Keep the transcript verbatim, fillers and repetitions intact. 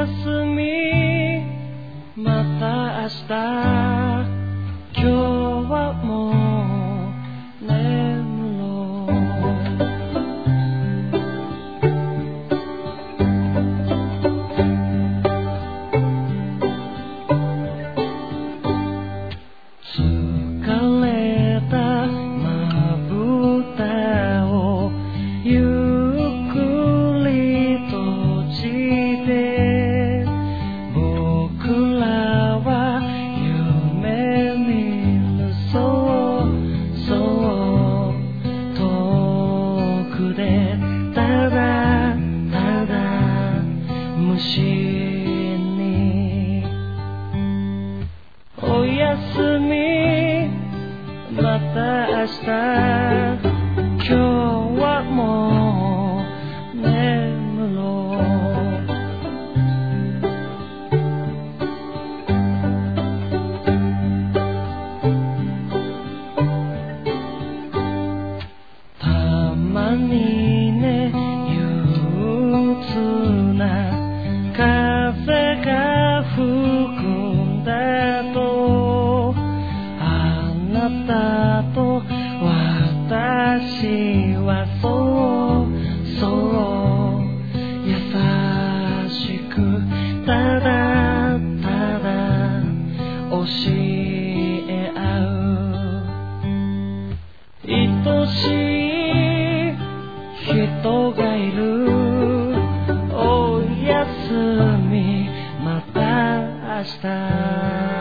やすみまた明日今日はもう眠ろ疲れたまぶたをゆっくり閉じて僕らは夢見るそうそう遠くでただただ無心におやすみまた明日今日はもう眠ろたまにね憂鬱な風が吹くんだとあなたと私はそうそう優しくただただ教え合う愛しい人がいるおやすみまた明日